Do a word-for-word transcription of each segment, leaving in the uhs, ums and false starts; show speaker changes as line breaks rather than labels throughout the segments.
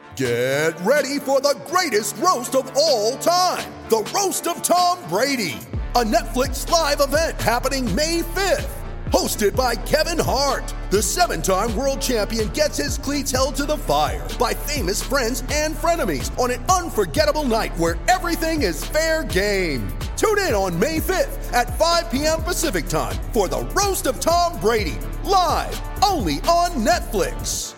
Get ready for the greatest roast of all time, the Roast of Tom Brady, a Netflix live event happening May fifth. Hosted by Kevin Hart, the seven-time world champion gets his cleats held to the fire by famous friends and frenemies on an unforgettable night where everything is fair game. Tune in on May fifth at five p.m. Pacific time for the Roast of Tom Brady, live only on Netflix.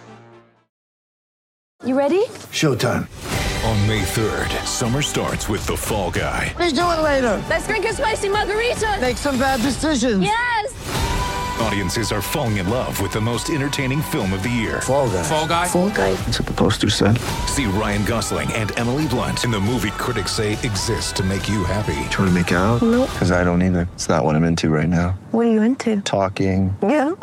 You ready?
Showtime.
On May third, summer starts with The Fall Guy.
Let's do it later.
Let's drink a spicy margarita.
Make some bad decisions.
Yes!
Audiences are falling in love with the most entertaining film of the year.
Fall Guy.
Fall Guy?
Fall guy.
That's what the poster said.
See Ryan Gosling and Emily Blunt in the movie critics say exists to make you happy.
Trying to make it out?
Nope.
Because I don't either. It's not what I'm into right now.
What are you into?
Talking.
Yeah.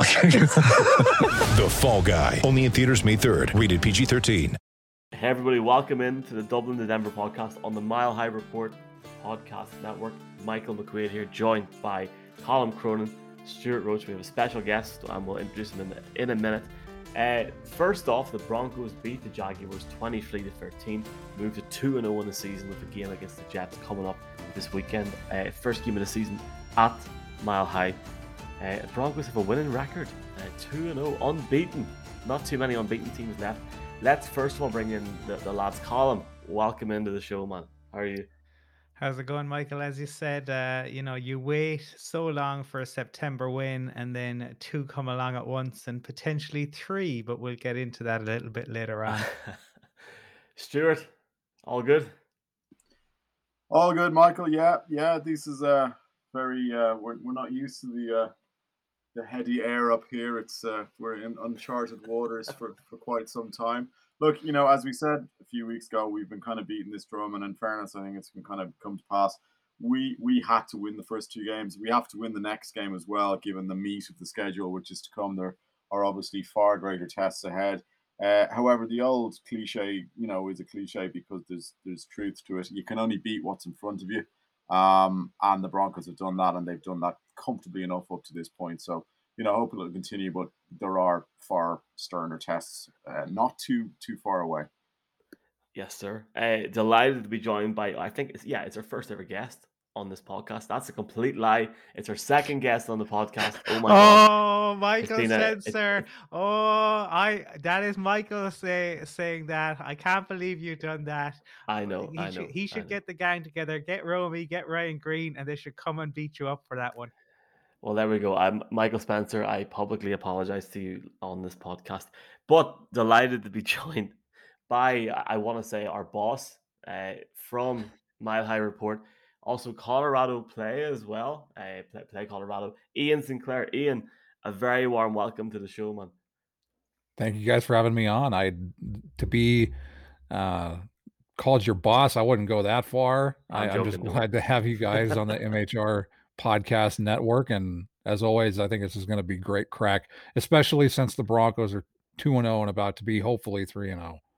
The Fall Guy. Only in theaters May third. Rated P G thirteen.
Hey everybody, welcome in to the Dublin to Denver podcast on the Mile High Report podcast network. Michael McQuaid here, joined by Colin Cronin, Stuart Roach. We have a special guest and we'll introduce him in, in a minute. Uh, first off, the Broncos beat the Jaguars twenty-three to thirteen, moved to two and oh in the season with a game against the Jets coming up this weekend. Uh, first game of the season at Mile High. Uh, the Broncos have a winning record, uh, two and oh, unbeaten. Not too many unbeaten teams left. Let's first of all bring in the, the lads. Colin, welcome into the show, man. How are you?
How's it going, Michael? As you said, uh, you know, you wait so long for a September win and then two come along at once and potentially three, but we'll get into that a little bit later on.
Stuart, all good?
All good, Michael. Yeah, yeah, this is uh, very, uh, we're, we're not used to the uh, the heady air up here. It's uh, we're in uncharted waters for, for quite some time. Look, you know, as we said a few weeks ago, we've been kind of beating this drum, and in fairness, I think it's been kind of come to pass. We we had to win the first two games. We have to win the next game as well, given the meat of the schedule which is to come. There are obviously far greater tests ahead. Uh, however, the old cliche, you know, is a cliche because there's there's truth to it. You can only beat what's in front of you. Um, and the Broncos have done that, and they've done that comfortably enough up to this point. So, you know, hopefully it'll continue, but there are far sterner tests, uh, not too too far away.
Yes, sir. Uh, delighted to be joined by, I think, it's, yeah, it's our first ever guest on this podcast. That's a complete lie. It's our second guest on the podcast. Oh my god!
Oh, Michael
been a- it-
Spencer. Oh, I that is Michael say, saying that. I can't believe you've done that.
I know,
He
I know.
should, he
I
should
know.
get the gang together, get Romy, get Ryan Green, and they should come and beat you up for that one.
Well, there we go. I'm Michael Spencer. I publicly apologize to you on this podcast, but delighted to be joined by, I want to say, our boss uh, from Mile High Report, also Colorado Play as well. Uh, play, play Colorado, Ian Sinclair. Ian, a very warm welcome to the show, man.
Thank you guys for having me on. I to be uh, called your boss, I wouldn't go that far.
I'm
I, I'm just
joking, don't
glad to have you guys on the M H R podcast network. And as always, I think this is going to be great crack, especially since the Broncos are two and oh and about to be hopefully three and oh.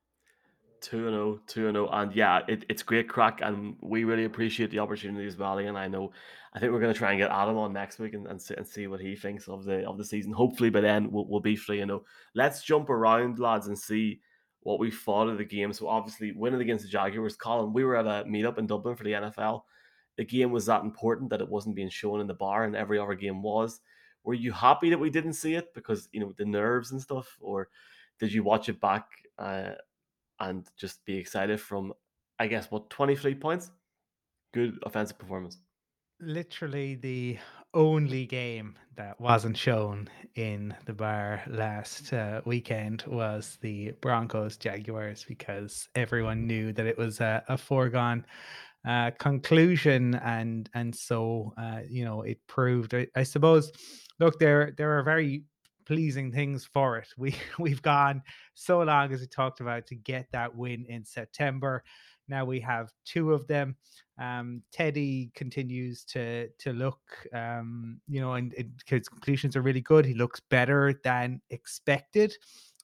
two and oh, two and oh, and yeah, it, it's great crack, and we really appreciate the opportunity as well. And I know, I think we're going to try and get Adam on next week and, and, see, and see what he thinks of the of the season. Hopefully, by then we'll, we'll be three and oh. Let's jump around, lads, and see what we thought of the game. So obviously, winning against the Jaguars, Colin, we were at a meetup in Dublin for the N F L. The game was that important that it wasn't being shown in the bar, and every other game was. Were you happy that we didn't see it because, you know, the nerves and stuff, or did you watch it back uh, and just be excited from, I guess, what, twenty-three points? Good offensive performance.
Literally the only game that wasn't shown in the bar last uh, weekend was the Broncos Jaguars, because everyone knew that it was a, a foregone uh, conclusion, and and so uh, you know, it proved. I, I suppose. Look, there there are very pleasing things for it. We we've gone so long, as we talked about, to get that win in September. Now we have two of them. Um, Teddy continues to to look, um, you know, and, and his completions are really good. He looks better than expected,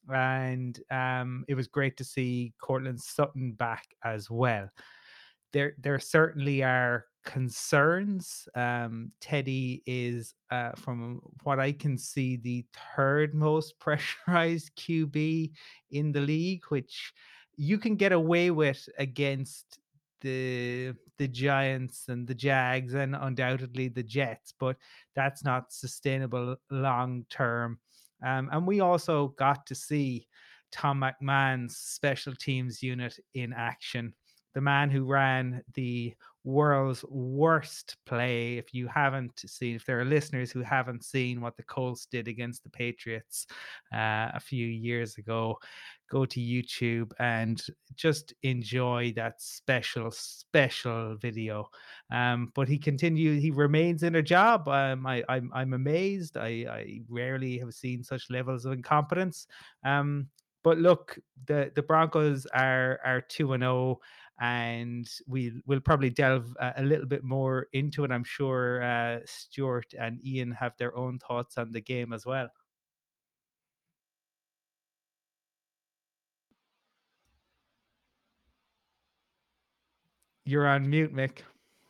and um, it was great to see Cortland Sutton back as well. There, there certainly are concerns. Um, Teddy is, uh, from what I can see, the third most pressurized Q B in the league, which you can get away with against the the Giants and the Jags and undoubtedly the Jets, but that's not sustainable long term. Um, and we also got to see Tom McMahon's special teams unit in action. The man who ran the world's worst play. If you haven't seen, if there are listeners who haven't seen what the Colts did against the Patriots uh, a few years ago, go to YouTube and just enjoy that special, special video. Um, but he continued, he remains in a job. Um, I, I'm, I'm amazed. I, I rarely have seen such levels of incompetence. Um, but look, the, the Broncos are are two and oh, and we will probably delve a, a little bit more into it. I'm sure uh, Stuart and Ian have their own thoughts on the game as well. You're on mute, Mick.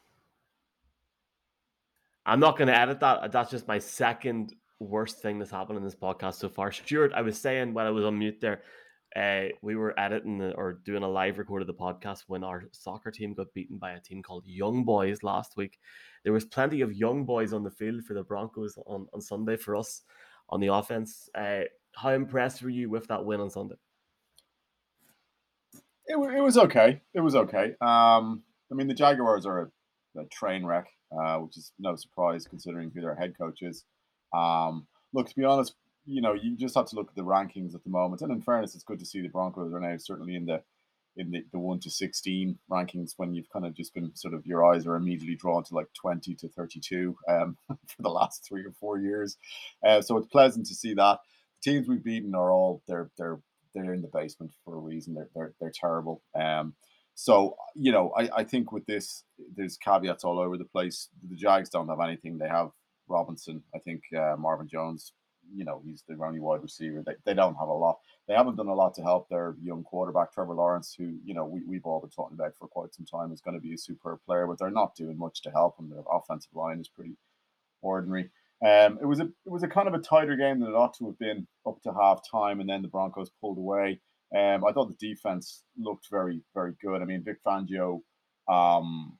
I'm not going to edit that. That's just my second worst thing that's happened in this podcast so far. Stuart, I was saying when I was on mute there, uh, we were editing the, or doing a live record of the podcast when our soccer team got beaten by a team called Young Boys last week. There was plenty of young boys on the field for the Broncos on, on Sunday for us on the offense. Uh, how impressed were you with that win on Sunday?
It, it was okay. It was okay. Um, I mean, the Jaguars are a, a train wreck, uh, which is no surprise considering who their head coach is. Um, look, to be honest, you know, you just have to look at the rankings at the moment. And in fairness, it's good to see the Broncos are now certainly in the in the, the one to sixteen rankings when you've kind of just been sort of your eyes are immediately drawn to like twenty to thirty-two um, for the last three or four years. Uh, so it's pleasant to see that. The teams we've beaten are all they're they're they're in the basement for a reason. They're they're they're terrible. Um, so you know, I, I think with this, there's caveats all over the place. The Jags don't have anything. They have Robinson. I think uh, Marvin Jones. You know, he's the only wide receiver. They they don't have a lot. They haven't done a lot to help their young quarterback Trevor Lawrence, who you know we we've all been talking about for quite some time is going to be a superb player, but they're not doing much to help him. Their offensive line is pretty ordinary. Um, it was a it was a kind of a tighter game than it ought to have been up to half time, and then the Broncos pulled away. Um, I thought the defense looked very, very good. I mean, Vic Fangio um,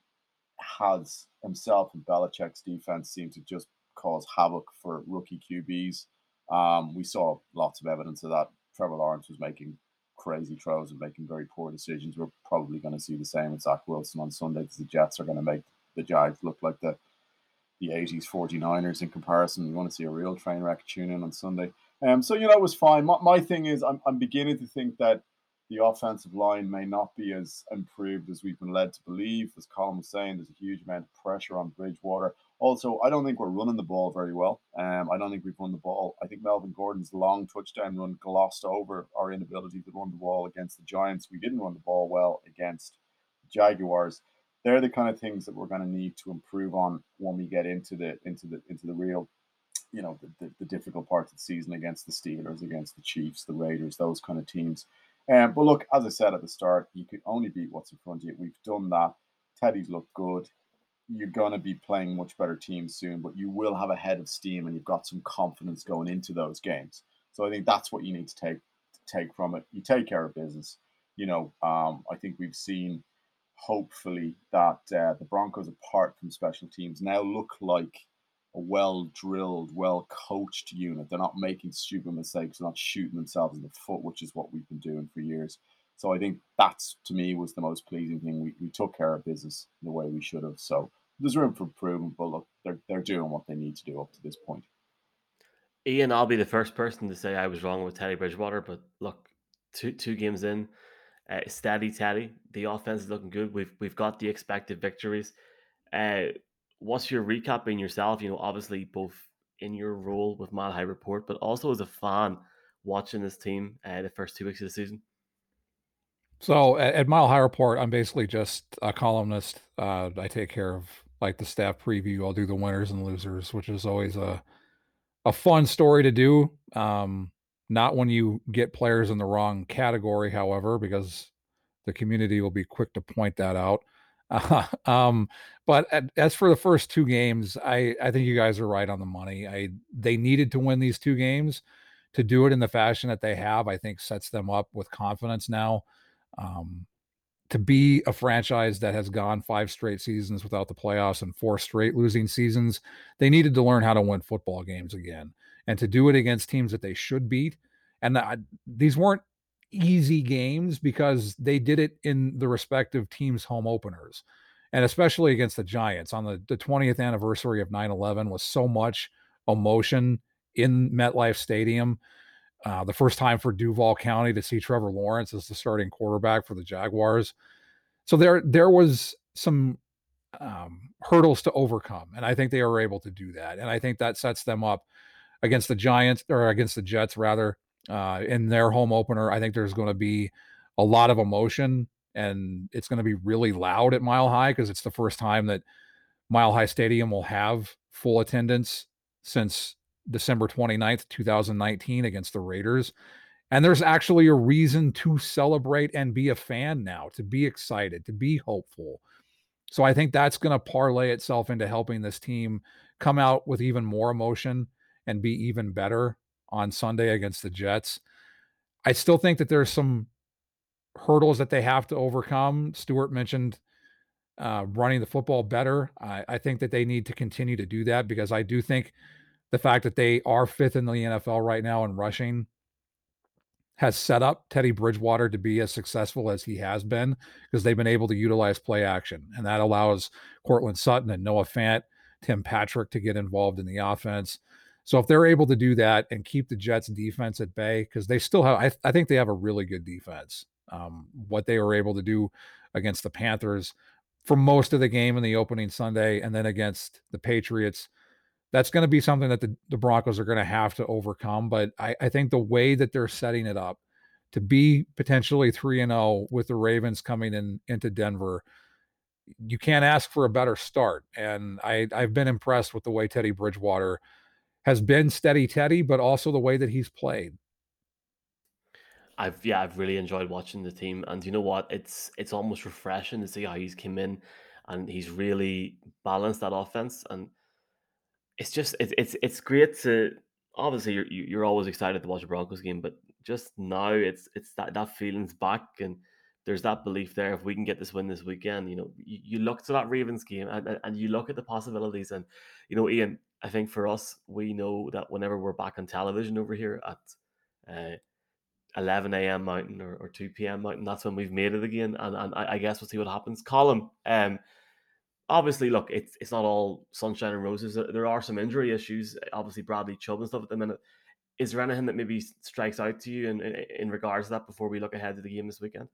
has himself and Belichick's defense seem to just cause havoc for rookie Q Bs. Um, we saw lots of evidence of that. Trevor Lawrence was making crazy throws and making very poor decisions. We're probably going to see the same with Zach Wilson on Sunday because the Jets are going to make the Jags look like the the eighties forty-niners in comparison. You want to see a real train wreck, tune in on Sunday. Um, so, you know, it was fine. My, my thing is I'm, I'm beginning to think that the offensive line may not be as improved as we've been led to believe. As Colin was saying, there's a huge amount of pressure on Bridgewater. Also, I don't think we're running the ball very well. Um, I don't think we've run the ball. I think Melvin Gordon's long touchdown run glossed over our inability to run the ball against the Giants. We didn't run the ball well against the Jaguars. They're the kind of things that we're going to need to improve on when we get into the into the into the real, you know, the, the, the difficult parts of the season against the Steelers, against the Chiefs, the Raiders, those kind of teams. Um, but look, as I said at the start, you can only beat what's in front of you. We've done that. Teddy's looked good. You're going to be playing much better teams soon, but you will have a head of steam and you've got some confidence going into those games. So I think that's what you need to take take from it. You take care of business. You know, um, I think we've seen hopefully that uh, the Broncos, apart from special teams, now look like a well-drilled, well-coached unit. They're not making stupid mistakes. They're not shooting themselves in the foot, which is what we've been doing for years. So I think that's, to me, was the most pleasing thing. We, we took care of business the way we should have. So there's room for improvement, but look, they're, they're doing what they need to do up to this point.
Ian, I'll be the first person to say I was wrong with Teddy Bridgewater, but look, two two games in, uh, steady Teddy. The offense is looking good. We've we've got the expected victories. Uh, what's your recap being yourself? You know, obviously both in your role with Mile High Report, but also as a fan watching this team uh, the first two weeks of the season.
So at, at Mile High Report, I'm basically just a columnist. Uh, I take care of like the staff preview. I'll do the winners and losers, which is always a a fun story to do. Um, not when you get players in the wrong category, however, because the community will be quick to point that out. Uh, um, but at, as for the first two games, I, I think you guys are right on the money. I they needed to win these two games. To do it in the fashion that they have, I think sets them up with confidence now. Um, to be a franchise that has gone five straight seasons without the playoffs and four straight losing seasons, they needed to learn how to win football games again, and to do it against teams that they should beat. And I, these weren't easy games because they did it in the respective teams' home openers, and especially against the Giants on the, the twentieth anniversary of nine eleven was so much emotion in MetLife Stadium. Uh, the first time for Duval County to see Trevor Lawrence as the starting quarterback for the Jaguars. So there, there was some um, hurdles to overcome, and I think they were able to do that. And I think that sets them up against the Giants, or against the Jets rather, uh, in their home opener. I think there's going to be a lot of emotion, and it's going to be really loud at Mile High because it's the first time that Mile High Stadium will have full attendance since December twenty-ninth, twenty nineteen against the Raiders. And there's actually a reason to celebrate and be a fan now, to be excited, to be hopeful. So I think that's going to parlay itself into helping this team come out with even more emotion and be even better on Sunday against the Jets. I still think that there's some hurdles that they have to overcome. Stuart mentioned uh, running the football better. I, I think that they need to continue to do that, because I do think the fact that they are fifth in the N F L right now in rushing has set up Teddy Bridgewater to be as successful as he has been, because they've been able to utilize play action. And that allows Cortland Sutton and Noah Fant, Tim Patrick to get involved in the offense. So if they're able to do that and keep the Jets defense at bay, because they still have, I, I think they have a really good defense. Um, what they were able to do against the Panthers for most of the game in the opening Sunday, and then against the Patriots, that's going to be something that the, the Broncos are going to have to overcome. But I, I think the way that they're setting it up to be potentially three and oh with the Ravens coming in into Denver, you can't ask for a better start. And I, I've been impressed with the way Teddy Bridgewater has been steady Teddy, but also the way that he's played.
I've yeah, I've really enjoyed watching the team, and you know what? It's it's almost refreshing to see how he's come in, and he's really balanced that offense. And it's just it's it's it's great to, obviously you're you- you're always excited to watch a Broncos game, but just now it's it's that that feeling's back, and there's that belief there. If we can get this win this weekend, you know, you, you look to that Ravens game, and, and and you look at the possibilities. And you know, Ian, I think for us, we know that whenever we're back on television over here at uh, eleven a.m. Mountain, or, or two p.m. Mountain, that's when we've made it again. And, and I, I guess we'll see what happens. Colin, um, obviously, look, it's it's not all sunshine and roses. There there are some injury issues. Obviously, Bradley Chubb and stuff at the minute. Is there anything that maybe strikes out to you in, in, in regards to that before we look ahead to the game this weekend?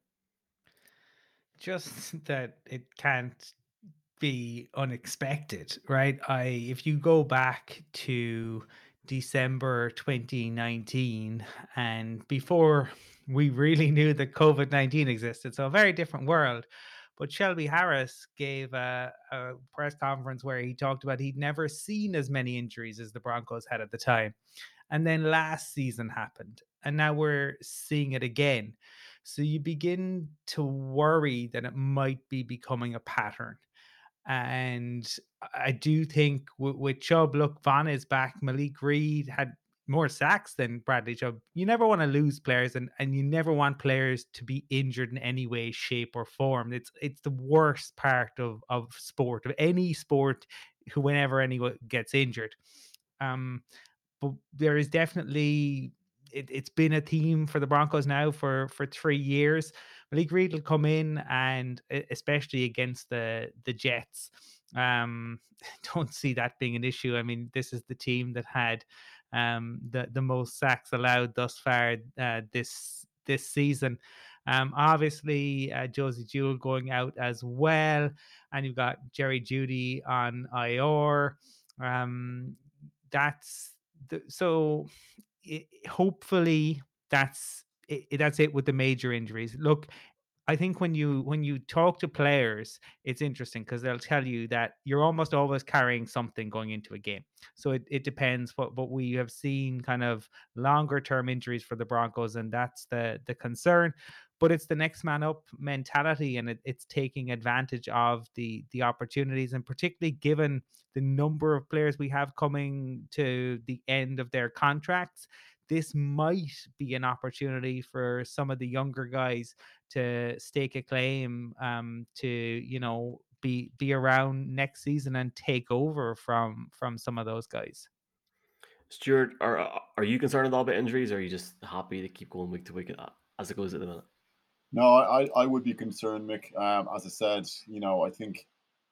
Just that it can't be unexpected, right? I if you go back to December twenty nineteen, and before we really knew that COVID nineteen existed, so a very different world. But Shelby Harris gave a, a press conference where he talked about he'd never seen as many injuries as the Broncos had at the time. And then last season happened, and now we're seeing it again. So you begin to worry that it might be becoming a pattern. And I do think with, with Chubb, look, Von is back. Malik Reed had more sacks than Bradley Chubb. You never want to lose players, and, and you never want players to be injured in any way, shape, or form. It's it's the worst part of, of sport, of any sport, who whenever anyone gets injured. Um, but there is definitely it, it's been a theme for the Broncos now for for three years. Malik Reed will come in, and e- especially against the the Jets, um, don't see that being an issue. I mean, this is the team that had um, the the most sacks allowed thus far uh, this this season. Um, obviously, uh, Josie Jewell going out as well, and you've got Jerry Judy on I R. Um, that's the, so it, hopefully that's it, that's it with the major injuries. Look, I think when you when you talk to players, it's interesting because they'll tell you that you're almost always carrying something going into a game. So it, it depends. But but we have seen kind of longer term injuries for the Broncos, and that's the the concern. but it's the next man up mentality, and it, it's taking advantage of the the opportunities, and particularly given the number of players we have coming to the end of their contracts, this might be an opportunity for some of the younger guys to stake a claim um, to, you know, be be around next season and take over from from some of those guys.
Stuart, are are you concerned at all about injuries, or are you just happy to keep going week to week as it goes at the minute?
No, I, I would be concerned, Mick. Um, as I said, you know, I think,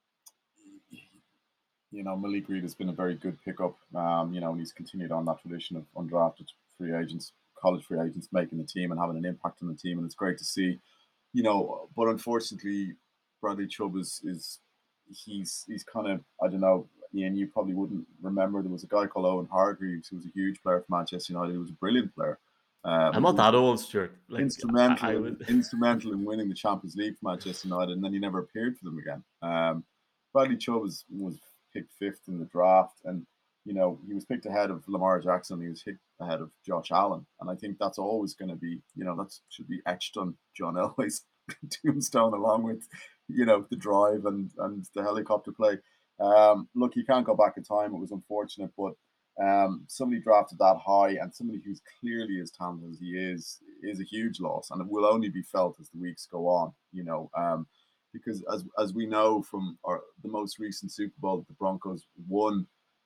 you know, Malik Reed has been a very good pickup. Um, you know, and he's continued on that tradition of undrafted free agents, college free agents making the team and having an impact on the team, and it's great to see. You know, but unfortunately, Bradley Chubb is is he's he's kind of, I don't know, Ian, you probably wouldn't remember, there was a guy called Owen Hargreaves who was a huge player for Manchester United. He was a brilliant player. Um,
I'm not that old, Stuart. Like,
instrumental,
I, I would...
instrumental in winning the Champions League for Manchester United, and then he never appeared for them again. Um, Bradley Chubb was, was picked fifth in the draft, and you know he was picked ahead of Lamar Jackson. He was picked ahead of Josh Allen, and I think that's always going to be, you know, that should be etched on John Elway's tombstone, along with, you know, the drive and and the helicopter play. Um, look, you can't go back in time. It was unfortunate, but um, somebody drafted that high and somebody who's clearly as talented as he is is a huge loss, and it will only be felt as the weeks go on. You know, um, because as as we know from our, the most recent Super Bowl that the Broncos won,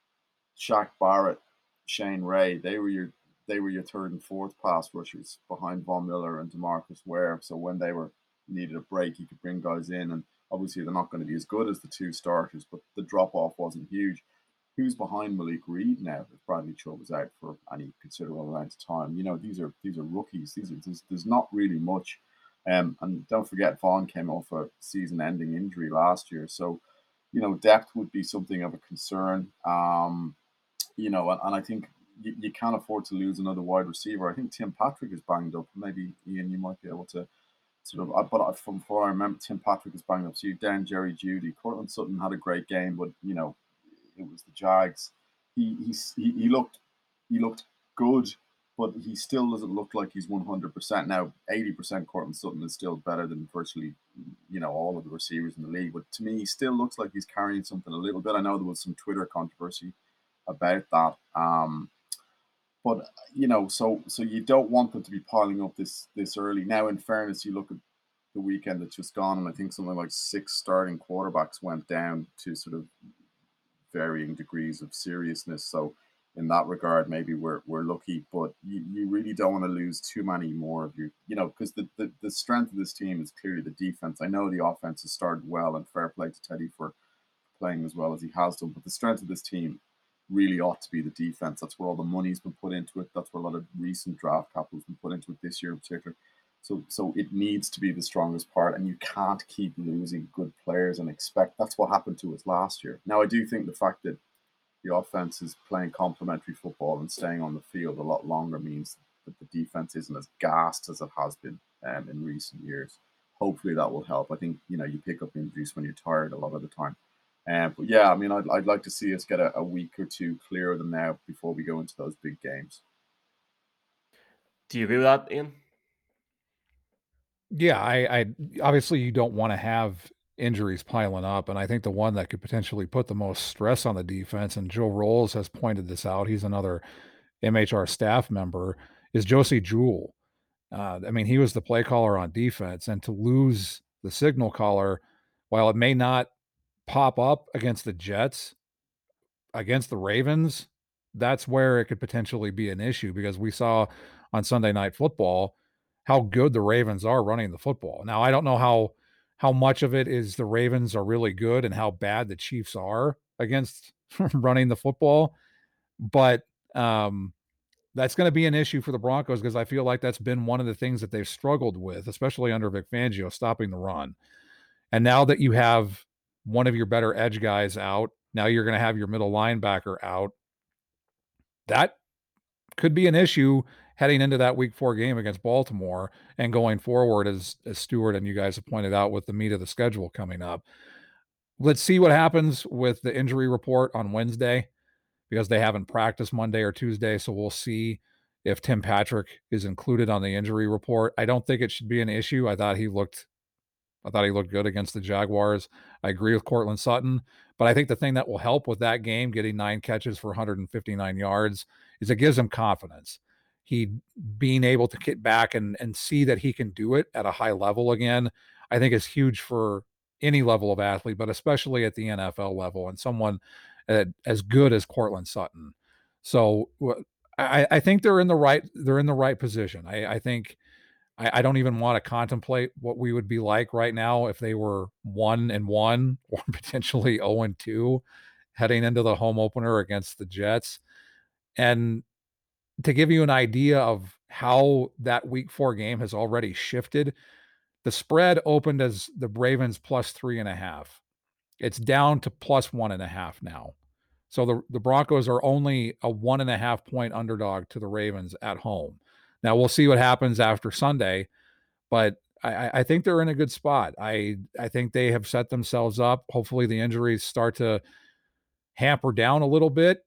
Shaq Barrett, Shane Ray, they were your they were your third and fourth pass rushers behind Von Miller and DeMarcus Ware. So when they were needed a break, you could bring guys in, and obviously they're not going to be as good as the two starters, but the drop off wasn't huge. Who's behind Malik Reed now if Bradley Chubb is out for any considerable amount of time? You know, these are these are rookies. These are there's, there's not really much. Um, and don't forget, Vaughn came off a season-ending injury last year, so you know depth would be something of a concern. Um, you know, and, and I think you, you can't afford to lose another wide receiver. I think Tim Patrick is banged up. Maybe Ian, you might be able to sort of. But from before I remember, Tim Patrick is banged up. So you down Jerry Jeudy. Cortland Sutton had a great game, but you know. It was the Jags. He, he he looked he looked good, but he still doesn't look like he's one hundred percent. Now, eighty percent Cortland Sutton is still better than virtually, you know, all of the receivers in the league. But to me, he still looks like he's carrying something a little bit. I know there was some Twitter controversy about that. Um, but you know, so so you don't want them to be piling up this this early. Now, in fairness, you look at the weekend that's just gone, and I think something like six starting quarterbacks went down to sort of varying degrees of seriousness. So in that regard, maybe we're we're lucky, but you, you really don't want to lose too many more of your, you know, because the, the, the strength of this team is clearly the defense. I know the offense has started well, and fair play to Teddy for playing as well as he has done, but the strength of this team really ought to be the defense. That's where all the money's been put into it. That's where a lot of recent draft capital has been put into it this year in particular. So, so it needs to be the strongest part, and you can't keep losing good players and expect. That's what happened to us last year. Now, I do think the fact that the offense is playing complementary football and staying on the field a lot longer means that the defense isn't as gassed as it has been um, in recent years. Hopefully that will help. I think, you know, you pick up injuries when you're tired a lot of the time. Um, but yeah, I mean, I'd, I'd like to see us get a, a week or two clear of them now before we go into those big games.
Do you agree with that, Ian?
Yeah, I, I obviously you don't want to have injuries piling up, and I think the one that could potentially put the most stress on the defense, and Joe Rolls has pointed this out, he's another M H R staff member, is Josie Jewell. Uh, I mean, he was the play caller on defense, and to lose the signal caller, while it may not pop up against the Jets, against the Ravens, that's where it could potentially be an issue, because we saw on Sunday Night Football how good the Ravens are running the football. Now, I don't know how how much of it is the Ravens are really good and how bad the Chiefs are against running the football, but um, that's going to be an issue for the Broncos, because I feel like that's been one of the things that they've struggled with, especially under Vic Fangio, stopping the run. And now that you have one of your better edge guys out, now you're going to have your middle linebacker out. That could be an issue heading into that week four game against Baltimore and going forward, as, as Stuart and you guys have pointed out, with the meat of the schedule coming up. Let's see what happens with the injury report on Wednesday, because they haven't practiced Monday or Tuesday. So we'll see if Tim Patrick is included on the injury report. I don't think it should be an issue. I thought he looked I thought he looked good against the Jaguars. I agree with Cortland Sutton, but I think the thing that will help with that game, getting nine catches for one hundred fifty-nine yards, is it gives him confidence. He being able to get back and, and see that he can do it at a high level again, I think is huge for any level of athlete, but especially at the N F L level, and someone uh, as good as Cortland Sutton. So I, I think they're in the right they're in the right position. I, I think I, I don't even want to contemplate what we would be like right now if they were one and one or potentially zero and two heading into the home opener against the Jets. And to give you an idea of how that week four game has already shifted, the spread opened as the Ravens plus three and a half. It's down to plus one and a half now. So the, the Broncos are only a one and a half point underdog to the Ravens at home. Now we'll see what happens after Sunday, but I, I think they're in a good spot. I, I think they have set themselves up. Hopefully the injuries start to hamper down a little bit,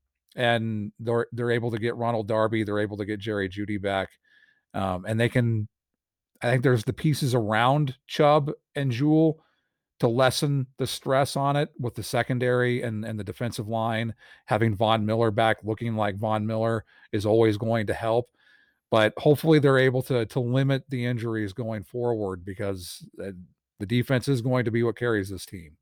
and they're they're able to get Ronald Darby, they're able to get Jerry Jeudy back, um, and they can. I think there's the pieces around Chubb and Jewell to lessen the stress on it with the secondary and, and the defensive line. Having Von Miller back looking like Von Miller is always going to help. But hopefully they're able to, to limit the injuries going forward, because the defense is going to be what carries this team.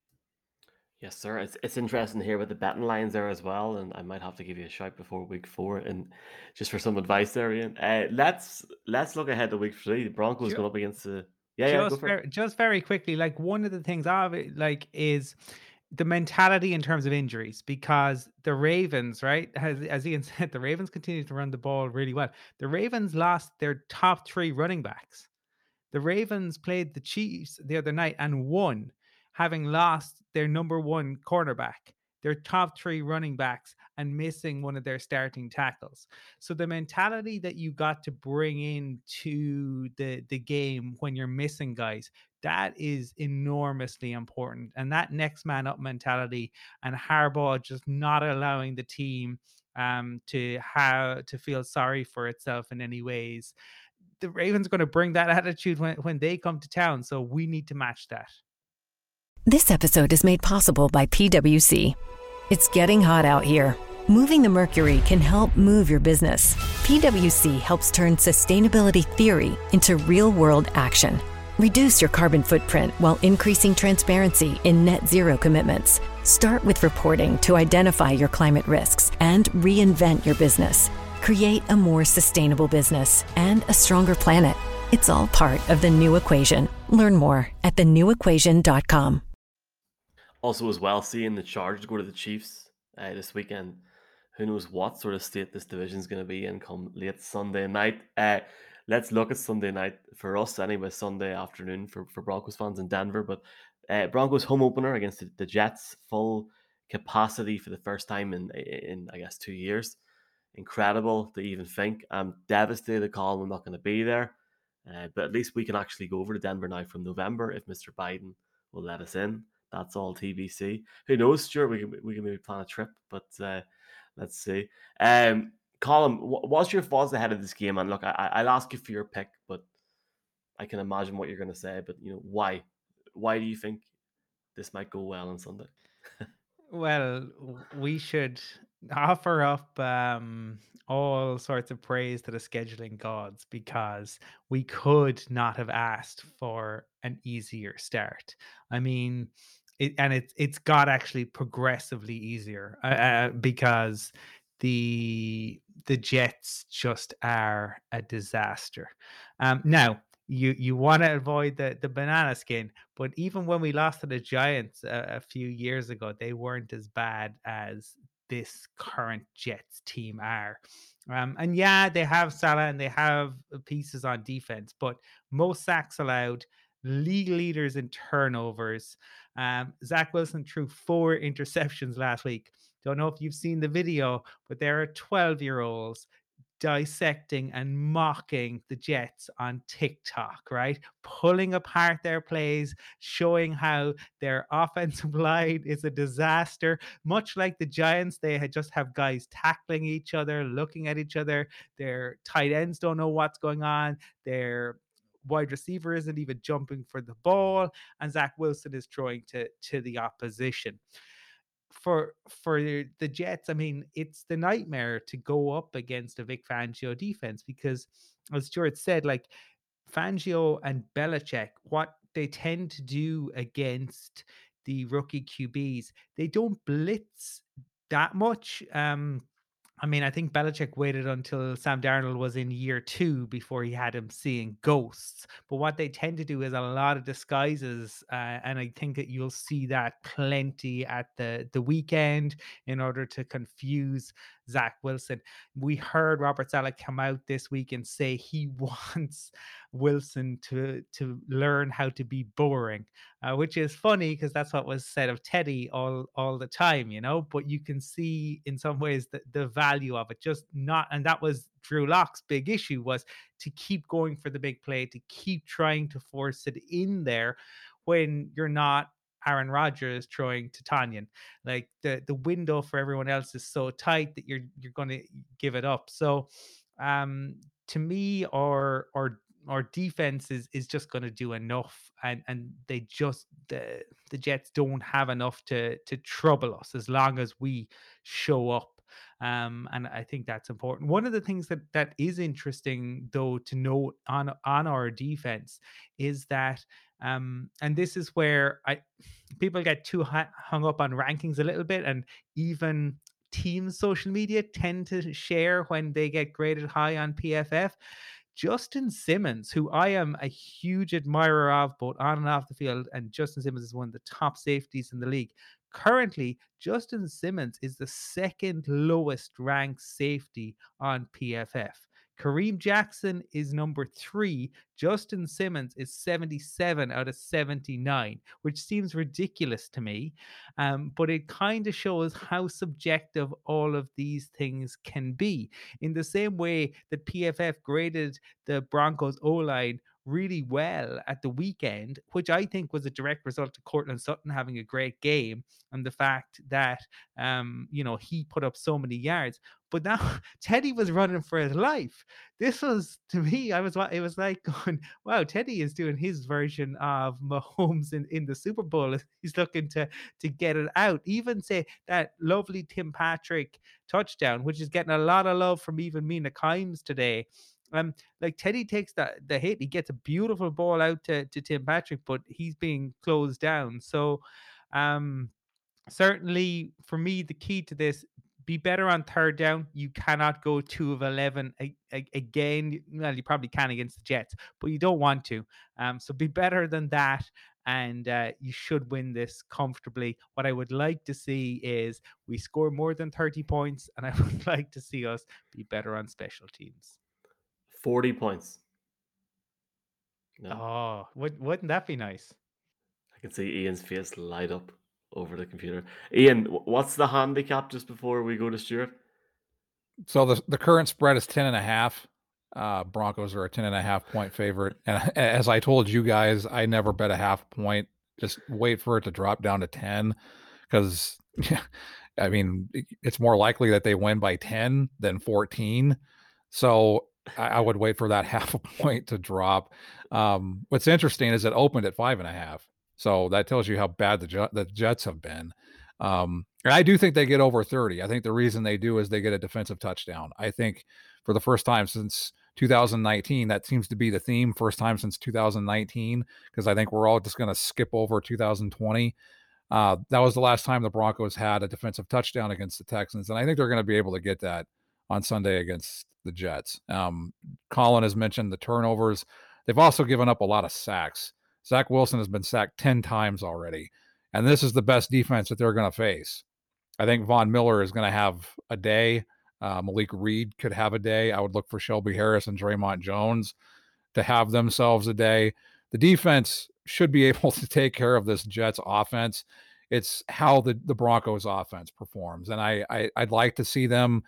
Yes, sir. It's it's interesting to hear about the betting lines there as well, and I might have to give you a shout before week four, and just for some advice there, Ian. Uh, let's let's look ahead to week three. The Broncos
Ju-
going up against the yeah yeah. Go
Just
for it.
very, just very quickly, like one of the things of it, like is the mentality in terms of injuries, because the Ravens, right, as as Ian said, the Ravens continue to run the ball really well. The Ravens lost their top three running backs. The Ravens played the Chiefs the other night and won, having lost their number one cornerback, their top three running backs, and missing one of their starting tackles. So the mentality that you got to bring into the, the game when you're missing guys, that is enormously important. And that next man up mentality, and Harbaugh just not allowing the team um, to have to feel sorry for itself in any ways. The Ravens are going to bring that attitude when, when they come to town. So we need to match that.
This episode is made possible by P W C. It's getting hot out here. Moving the mercury can help move your business. P W C helps turn sustainability theory into real-world action. Reduce your carbon footprint while increasing transparency in net zero commitments. Start with reporting to identify your climate risks and reinvent your business. Create a more sustainable business and a stronger planet. It's all part of The New Equation. Learn more at the new equation dot com.
Also, as well, seeing the Chargers go to the Chiefs uh, this weekend, who knows what sort of state this division is going to be in come late Sunday night. Uh, let's look at Sunday night for us anyway, Sunday afternoon for, for Broncos fans in Denver. But uh, Broncos home opener against the, the Jets, full capacity for the first time in, in I guess, two years. Incredible to even think. I'm devastated, Colin, I'm not going to be there. Uh, but at least we can actually go over to Denver now from November if Mister Biden will let us in. That's all T B C. Who knows, Stuart? We can, we can maybe plan a trip, but uh, let's see. Um, Colin, what's your thoughts ahead of this game? And look, I, I'll ask you for your pick, but I can imagine what you're going to say. But, you know, why? Why do you think this might go well on Sunday?
Well, we should offer up um, all sorts of praise to the scheduling gods, because we could not have asked for an easier start. I mean, it, and it's it's got actually progressively easier uh, uh, because the the Jets just are a disaster. Um, now, you you want to avoid the the banana skin, but even when we lost to the Giants a, a few years ago, they weren't as bad as this current Jets team are. Um, and yeah, they have Salah and they have pieces on defense, but most sacks allowed, league leaders in turnovers. Um, Zach Wilson threw four interceptions last week. Don't know if you've seen the video, but there are twelve year olds dissecting and mocking the Jets on TikTok, right? Pulling apart their plays, showing how their offensive line is a disaster. Much like the Giants, they had just have guys tackling each other, looking at each other. Their tight ends don't know what's going on. Their wide receiver isn't even jumping for the ball, and Zach Wilson is throwing to, to the opposition. For for the Jets, I mean, it's the nightmare to go up against a Vic Fangio defense because, as Stuart said, like Fangio and Belichick, what they tend to do against the rookie Q Bs, they don't blitz that much. Um, I mean, I think Belichick waited until Sam Darnold was in year two before he had him seeing ghosts. But what they tend to do is a lot of disguises. Uh, and I think that you'll see that plenty at the, the weekend in order to confuse Zach Wilson. We heard Robert Saleh come out this week and say he wants Wilson to, to learn how to be boring, uh, which is funny because that's what was said of Teddy all, all the time, you know, but you can see in some ways the, the value of it, just not, and that was Drew Lock's big issue, was to keep going for the big play, to keep trying to force it in there when you're not Aaron Rodgers throwing to Tanyan. Like the, the window for everyone else is so tight that you're you're going to give it up. So um, to me, our our our defense is is just going to do enough, and and they just the the Jets don't have enough to to trouble us as long as we show up. Um, and I think that's important. One of the things that that is interesting, though, to note on on our defense is that, um, and this is where I people get too hung up on rankings a little bit, and even teams' social media tend to share when they get graded high on P F F. Justin Simmons, who I am a huge admirer of both on and off the field, and Justin Simmons is one of the top safeties in the league. Currently, Justin Simmons is the second lowest ranked safety on P F F. Kareem Jackson is number three. Justin Simmons is seventy-seven out of seventy-nine, which seems ridiculous to me. Um, but it kind of shows how subjective all of these things can be. In the same way that P F F graded the Broncos O-line really well at the weekend, which I think was a direct result of Courtland Sutton having a great game and the fact that, um, you know, he put up so many yards. But now Teddy was running for his life. This was, to me, I was, it was like going, wow, Teddy is doing his version of Mahomes in, in the Super Bowl. He's looking to, to get it out. Even say that lovely Tim Patrick touchdown, which is getting a lot of love from even Mina Kimes today. Um, like Teddy takes the, the hit, he gets a beautiful ball out to, to Tim Patrick, but he's being closed down. So um, certainly for me, the key to this, be better on third down. You cannot go two of eleven a, a, again. Well, you probably can against the Jets, but you don't want to. Um, so be better than that, and uh, you should win this comfortably. What I would like to see is we score more than thirty points, and I would like to see us be better on special teams.
forty points.
No. Oh, would, wouldn't that be nice?
I can see Ian's face light up over the computer. Ian, what's the handicap just before we go to Stuart?
So the the current spread is ten and a half. Uh, Broncos are a ten and a half point favorite. And as I told you guys, I never bet a half point. Just wait for it to drop down to ten, because I mean, it's more likely that they win by ten than fourteen. So I, I would wait for that half a point to drop. Um, what's interesting is it opened at five and a half. So that tells you how bad the, the Jets have been. Um, and I do think they get over thirty. I think the reason they do is they get a defensive touchdown. I think for the first time since two thousand nineteen, that seems to be the theme, first time since two thousand nineteen, because I think we're all just going to skip over two thousand twenty. Uh, that was the last time the Broncos had a defensive touchdown against the Texans, and I think they're going to be able to get that on Sunday against the Jets. Um, Colin has mentioned the turnovers. They've also given up a lot of sacks. Zach Wilson has been sacked ten times already, and this is the best defense that they're going to face. I think Von Miller is going to have a day. Uh, Malik Reed could have a day. I would look for Shelby Harris and Draymond Jones to have themselves a day. The defense should be able to take care of this Jets offense. It's how the, the Broncos offense performs. And I, I, I'd like to see them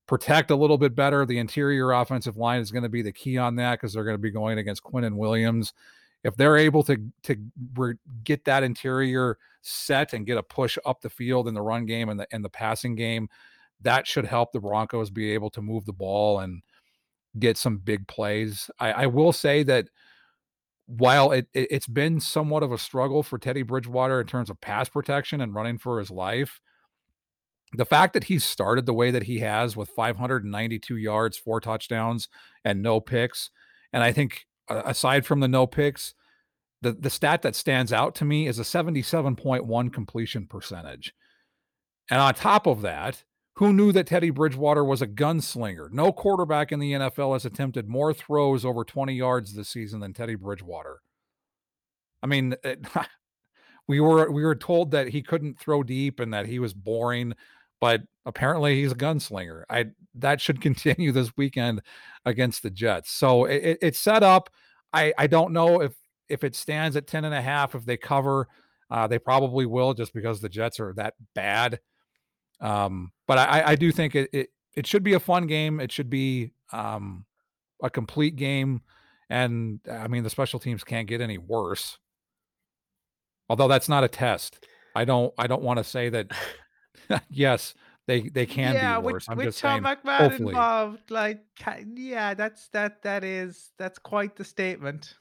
protect a little bit better. The interior offensive line is going to be the key on that because they're going to be going against Quinnen Williams. If they're able to to re- get that interior set and get a push up the field in the run game and the and the passing game, that should help the Broncos be able to move the ball and get some big plays. I, I will say that while it, it it's been somewhat of a struggle for Teddy Bridgewater in terms of pass protection and running for his life, the fact that he's started the way that he has with five hundred ninety-two yards, four touchdowns, and no picks, and I think aside from the no picks, the, the stat that stands out to me is a seventy-seven point one completion percentage. And on top of that, who knew that Teddy Bridgewater was a gunslinger? No quarterback in the N F L has attempted more throws over twenty yards this season than Teddy Bridgewater. I mean, it, we were we were told that he couldn't throw deep and that he was boring, but apparently he's a gunslinger. I that should continue this weekend against the Jets. So it, it's set up. I, I don't know if if it stands at ten and a half, if they cover, uh, they probably will just because the Jets are that bad. Um, but I, I do think it, it it should be a fun game. It should be um, a complete game. And I mean, the special teams can't get any worse. Although that's not a test. I don't I don't want to say that yes, they they can
yeah,
be
with,
worse. I'm
with
just
Tom
saying
McMahon
hopefully.
involved, like, ca- yeah, that's that that is that's quite the statement.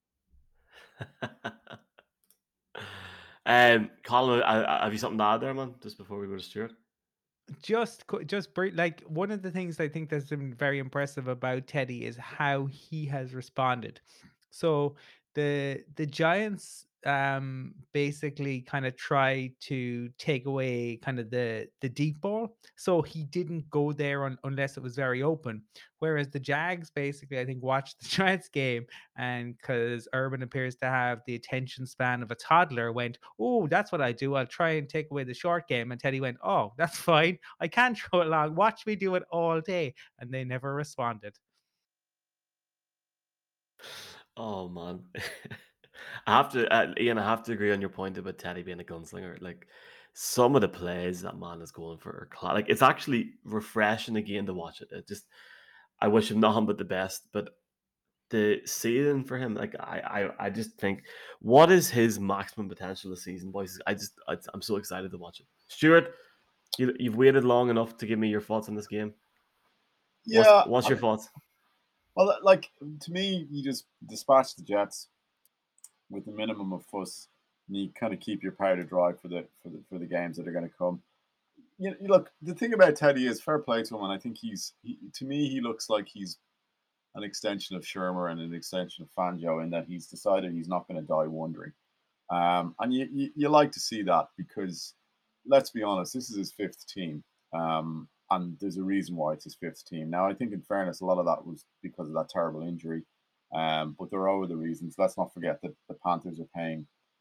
um, Colin, I, I, have you something to add there, man? Just before we go to Stuart.
Just, co- just brief, like one of the things I think that's been very impressive about Teddy is how he has responded. So the the Giants um basically kind of try to take away kind of the the deep ball, so he didn't go there un- unless it was very open. Whereas the Jags basically, I think, watched the Giants game, and because Urban appears to have the attention span of a toddler, went, "Oh, that's what I do. I'll try and take away the short game." And Teddy went, "Oh, that's fine. I can throw it long. Watch me do it all day." And they never responded.
Oh man, I have to, uh, Ian. I have to agree on your point about Teddy being a gunslinger. Like some of the plays that man is going for, are cla- like it's actually refreshing again to watch it. It just, I wish him nothing but the best. But the season for him, like I, I, I just think, what is his maximum potential this season, boys? I just, I, I'm so excited to watch it. Stuart, you, you've waited long enough to give me your thoughts on this game.
Yeah.
What's, what's your
I-
thoughts?
Well, like, to me, you just dispatch the Jets with the minimum of fuss, and you kind of keep your powder dry for the for the for the games that are going to come. You, you look, the thing about Teddy is fair play to him, and I think he's he, to me he looks like he's an extension of Shermer and an extension of Fangio in that he's decided he's not going to die wondering. Um, and you, you you like to see that because let's be honest, this is his fifth team. Um, and there's a reason why it's his fifth team. Now, I think in fairness, a lot of that was because of that terrible injury. Um, but there are other reasons. Let's not forget that the Panthers are paying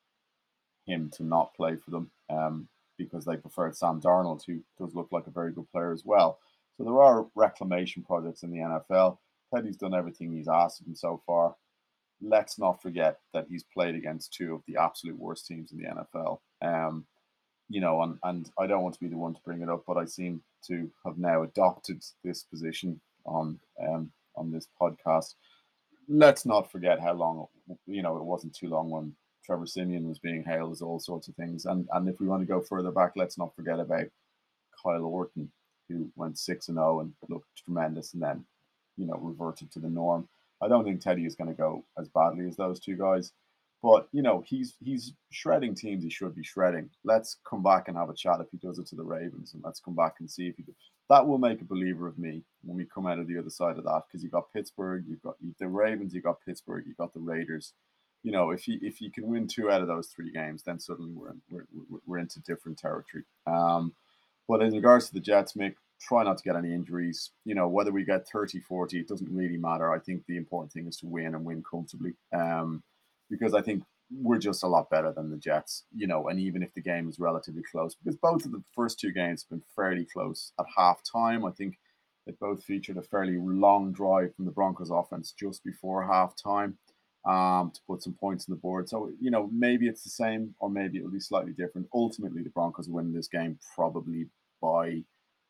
him to not play for them um, because they preferred Sam Darnold, who does look like a very good player as well. So there are reclamation projects in the N F L. Teddy's done everything he's asked of him so far. Let's not forget that he's played against two of the absolute worst teams in the N F L. Um, you know, and, and I don't want to be the one to bring it up, but I seem to have now adopted this position on um, on this podcast. Let's not forget how long, you know, it wasn't too long when Trevor Siemian was being hailed as all sorts of things. And and if we want to go further back, let's not forget about Kyle Orton, who went six and zero and looked tremendous, and then, you know, reverted to the norm. I don't think Teddy is going to go as badly as those two guys, but you know, he's he's shredding teams he should be shredding. Let's come back and have a chat if he does it to the Ravens, and let's come back and see if he does. That will make a believer of me when we come out of the other side of that, because you got Pittsburgh, you've got the Ravens, you got Pittsburgh, you got the Raiders. You know, if you if you can win two out of those three games, then suddenly we're in, we're we're into different territory. Um, but in regards to the Jets, Mick, try not to get any injuries. You know, whether we get thirty, forty, it doesn't really matter. I think the important thing is to win and win comfortably. Um, because I think we're just a lot better than the Jets, you know, and even if the game is relatively close, because both of the first two games have been fairly close at half time. I think they both featured a fairly long drive from the Broncos offense just before half time um, to put some points on the board. So, you know, maybe it's the same or maybe it'll be slightly different. Ultimately, the Broncos win this game probably by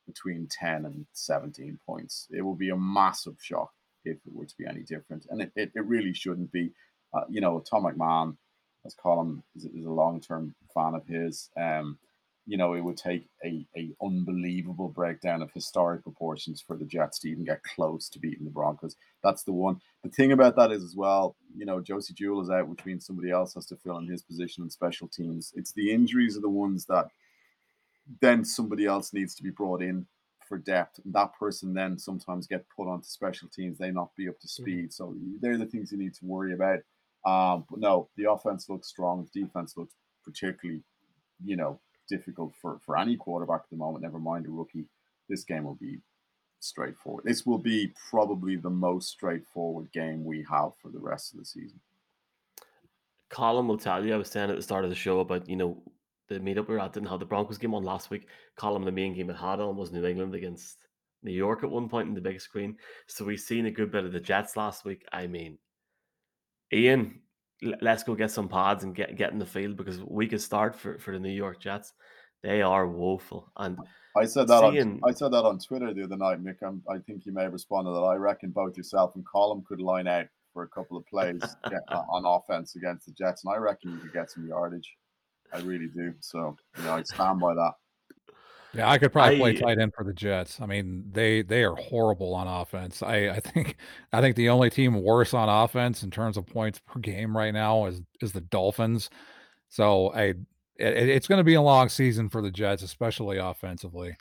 between ten and seventeen points. It will be a massive shock if it were to be any different. And it, it, it really shouldn't be. Uh, you know, Tom McMahon, as Colin is, is a long-term fan of his, um, you know, it would take a, a unbelievable breakdown of historic proportions for the Jets to even get close to beating the Broncos. That's the one. The thing about that is as well, you know, Josie Jewell is out, which means somebody else has to fill in his position in special teams. It's the injuries are the ones that then somebody else needs to be brought in for depth. And that person then sometimes get put onto special teams. They not be up to speed. So they're the things you need to worry about. Um, but no, the offense looks strong. The defense looks particularly, you know, difficult for, for any quarterback at the moment, never mind a rookie. This game will be straightforward. This will be probably the most straightforward game we have for the rest of the season.
Colin will tell you, I was saying at the start of the show about, you know, the meetup we were at didn't have the Broncos game on last week. Colin, the main game it had on was New England against New York at one point in the big screen. So we've seen a good bit of the Jets last week. I mean, Ian, let's go get some pads and get, get in the field, because we could start for, for the New York Jets. They are woeful. And
I said that
seeing...
on I said that on Twitter the other night, Mick. I'm, I think you may have responded that I reckon both yourself and Colin could line out for a couple of plays on offense against the Jets, and I reckon you could get some yardage. I really do. So, you know, I stand by that.
Yeah, I could probably
I,
play tight end for the Jets. I mean, they they are horrible on offense. I, I think I think the only team worse on offense in terms of points per game right now is is the Dolphins. So I it, it's going to be a long season for the Jets, especially offensively.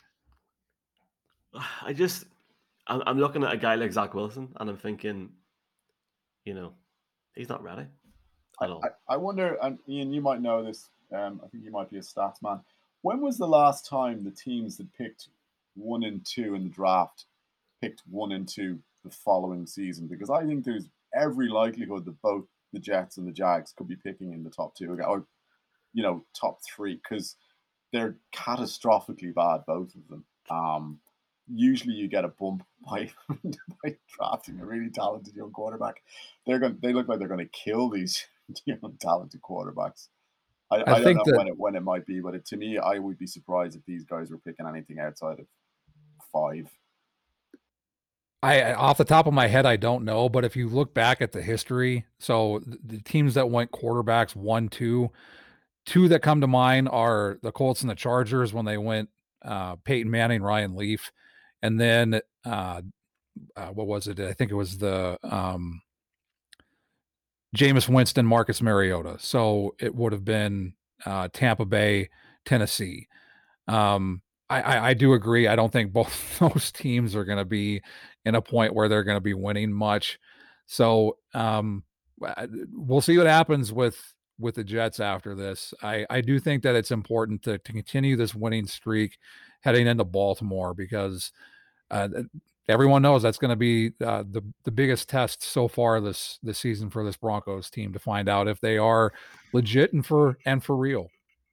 I just I'm, I'm looking at a guy like Zach Wilson, and I'm thinking, you know, he's not ready at all.
I, I wonder, and Ian, you might know this. Um, I think you might be a stats man. When was the last time the teams that picked one and two in the draft picked one and two the following season? Because I think there's every likelihood that both the Jets and the Jags could be picking in the top two again, or, you know, top three, because they're catastrophically bad, both of them. Um, usually you get a bump by, by drafting a really talented young quarterback. They're going, they look like they're going to kill these young talented quarterbacks. I, I, I don't know that, when it when it might be, but it, to me, I would be surprised if these guys were picking anything outside of five.
I, off the top of my head, I don't know, but if you look back at the history, so the teams that went quarterbacks one, two, two that come to mind are the Colts and the Chargers when they went uh, Peyton Manning, Ryan Leaf, and then uh, uh, what was it? I think it was the um, Jameis Winston, Marcus Mariota. So it would have been uh, Tampa Bay, Tennessee. Um, I, I, I do agree. I don't think both those teams are going to be in a point where they're going to be winning much. So um, we'll see what happens with with the Jets after this. I, I do think that it's important to, to continue this winning streak heading into Baltimore, because uh, everyone knows that's going to be uh, the the biggest test so far this this season for this Broncos team, to find out if they are legit and for and for real.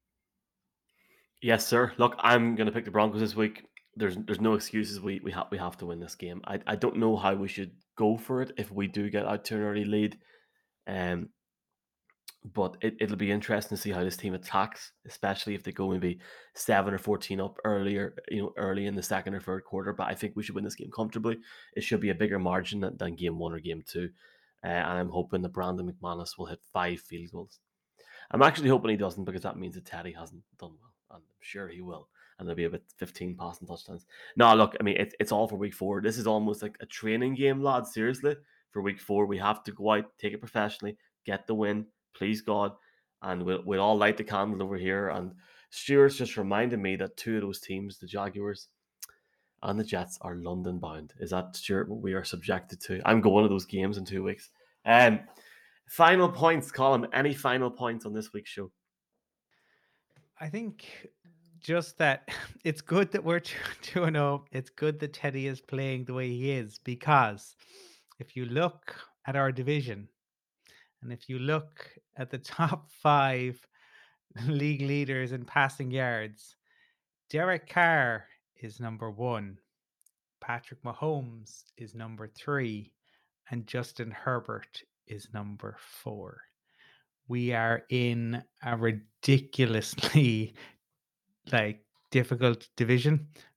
Yes, sir. Look, I'm going to pick the Broncos this week. There's there's no excuses. We we have we have to win this game. I I don't know how we should go for it if we do get out to an early lead, um, but it it'll be interesting to see how this team attacks, especially if they go maybe seven or fourteen up earlier, you know, early in the second or third quarter. But I think we should win this game comfortably. It should be a bigger margin than, than game one or game two, uh, and I'm hoping that Brandon McManus will hit five field goals. I'm actually hoping he doesn't, because that means that Teddy hasn't done well. And I'm sure he will. And there'll be about fifteen passing touchdowns. No, look, I mean, it, it's all for week four. This is almost like a training game, lads. Seriously, for week four, we have to go out, take it professionally, get the win, please God. And we'll, we'll all light the candle over here. And Stuart's just reminded me that two of those teams, the Jaguars and the Jets, are London bound. Is that, Stuart, what we are subjected to? I'm going to those games in two weeks. Um, final points, Colin. Any final points on this week's show?
I think just that it's good that we're two and oh. It's good that Teddy is playing the way he is, because if you look at our division, and if you look at the top five league leaders in passing yards, Derek Carr is number one, Patrick Mahomes is number three, and Justin Herbert is number four. We are in a ridiculously like difficult division,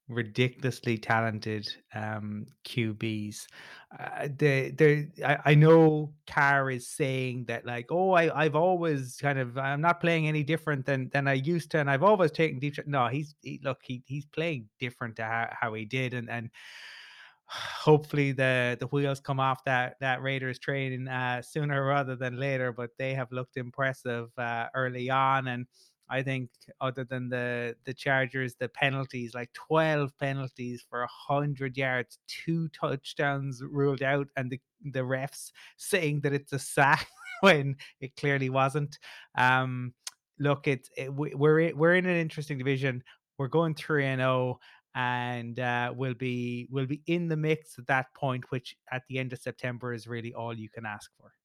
ridiculously talented um, Q Bs. Uh, they, they, I, I know Carr is saying that like, oh, I, I've always kind of, I'm not playing any different than than I used to, and I've always taken deep shot. No, he's he, look, he he's playing different to how, how he did, and and hopefully the the wheels come off that that Raiders train uh, sooner rather than later. But they have looked impressive uh, early on, and I think other than the the Chargers, the penalties, like twelve penalties for one hundred yards, two touchdowns ruled out, and the, the refs saying that it's a sack when it clearly wasn't. Um, look, it's it, we're we're in an interesting division. We're going three and oh, and uh, we'll be we'll be in the mix at that point, which at the end of September is really all you can ask for.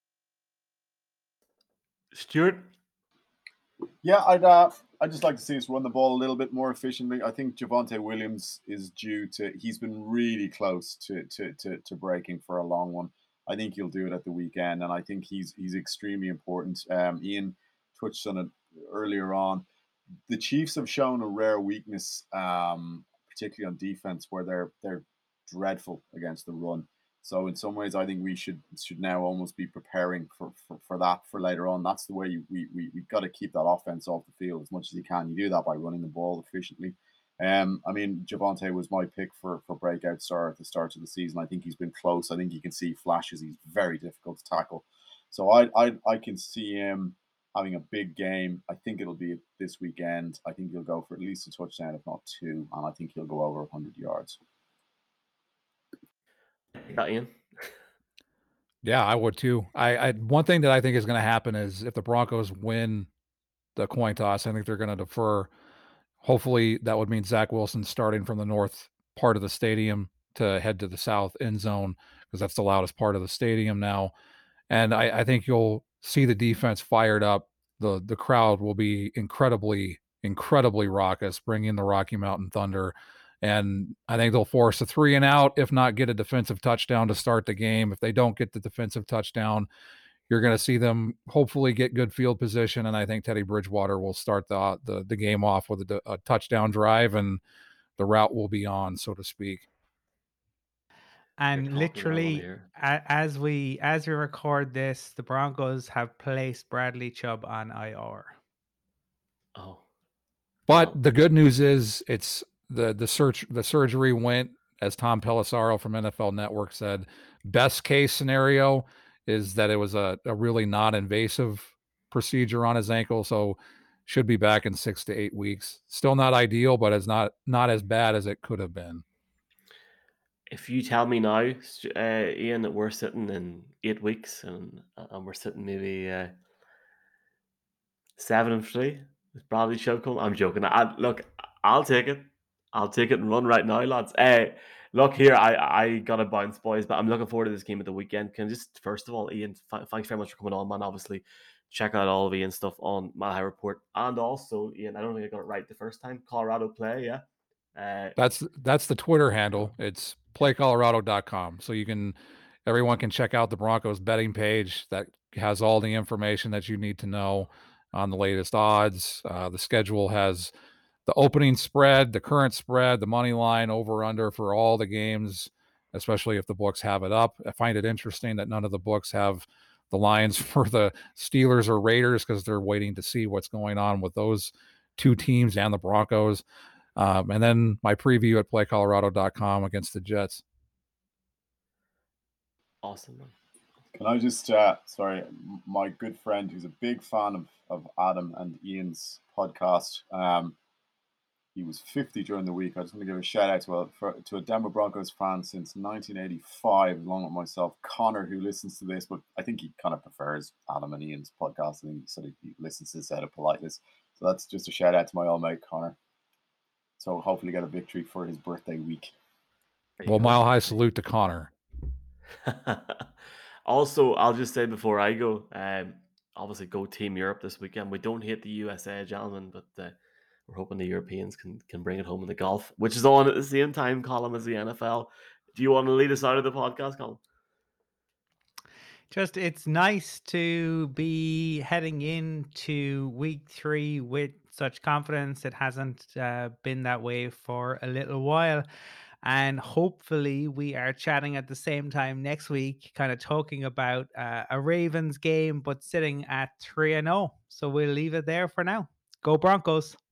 Stuart?
Yeah, I'd uh, I'd just like to see us run the ball a little bit more efficiently. I think Javonte Williams is due to. He's been really close to to to, to breaking for a long one. I think he'll do it at the weekend, and I think he's he's extremely important. Um, Ian touched on it earlier on. The Chiefs have shown a rare weakness, um, particularly on defense, where they're they're dreadful against the run. So in some ways, I think we should should now almost be preparing for, for, for that for later on. That's the way you, we we we've got to keep that offense off the field as much as you can. You do that by running the ball efficiently. Um, I mean, Javonte was my pick for for breakout star at the start of the season. I think he's been close. I think you can see flashes. He's very difficult to tackle. So I I I can see him having a big game. I think it'll be this weekend. I think he'll go for at least a touchdown, if not two, and I think he'll go over one hundred yards.
Got Ian?
Yeah, I would too. I, I one thing that I think is going to happen is if the Broncos win the coin toss, I think they're going to defer. Hopefully, that would mean Zach Wilson starting from the north part of the stadium to head to the south end zone, because that's the loudest part of the stadium now. And I, I think you'll see the defense fired up. The the crowd will be incredibly, incredibly raucous, bringing the Rocky Mountain Thunder. And I think they'll force a three and out, if not get a defensive touchdown to start the game. If they don't get the defensive touchdown, you're going to see them hopefully get good field position. And I think Teddy Bridgewater will start the the, the game off with a, a touchdown drive, and the route will be on, so to speak.
And literally, as we as we record this, the Broncos have placed Bradley Chubb on I R.
Oh,
but
wow.
The good news is it's the the search the surgery went, as Tom Pelissaro from N F L Network said, best case scenario is that it was a, a really non-invasive procedure on his ankle, so should be back in six to eight weeks. Still not ideal, but it's not not as bad as it could have been.
If you tell me now, uh, Ian, that we're sitting in eight weeks and and we're sitting maybe uh, seven and three, is Bradley Chubb coming? I'm joking. I, look, I'll take it. I'll take it and run right now, lads. Uh, look here, I I got to bounce, boys, but I'm looking forward to this game at the weekend. Can I just, first of all, Ian, th- thanks very much for coming on, man. Obviously, check out all of Ian's stuff on Mile High Report, and also, Ian, I don't think I got it right the first time. Colorado Play, yeah. Uh,
that's that's the Twitter handle. It's play colorado dot com, so you can everyone can check out the Broncos betting page that has all the information that you need to know on the latest odds. Uh, the schedule has the opening spread, the current spread, the money line, over under for all the games, especially if the books have it up. I find it interesting that none of the books have the lines for the Steelers or Raiders, because they're waiting to see what's going on with those two teams and the Broncos. Um, and then my preview at play colorado dot com against the Jets.
Awesome, man.
Can I just, uh, sorry, my good friend who's a big fan of, of Adam and Ian's podcast, um, he was fifty during the week. I just want to give a shout out to a, for, to a Denver Broncos fan since nineteen eighty-five, along with myself, Connor, who listens to this, but I think he kind of prefers Adam and Ian's podcast. I think so he listens to this out of politeness. So that's just a shout out to my old mate, Connor. So hopefully get a victory for his birthday week.
Well, mile high salute to Connor.
Also, I'll just say before I go, um, obviously go Team Europe this weekend. We don't hate the U S A, gentlemen, but uh, we're hoping the Europeans can can bring it home in the golf, which is on at the same time, Colin, as the N F L. Do you want to lead us out of the podcast, Colin?
Just it's nice to be heading into week three with such confidence. It hasn't uh, been that way for a little while. And hopefully we are chatting at the same time next week, kind of talking about uh, a Ravens game, but sitting at three and oh. So we'll leave it there for now. Go Broncos.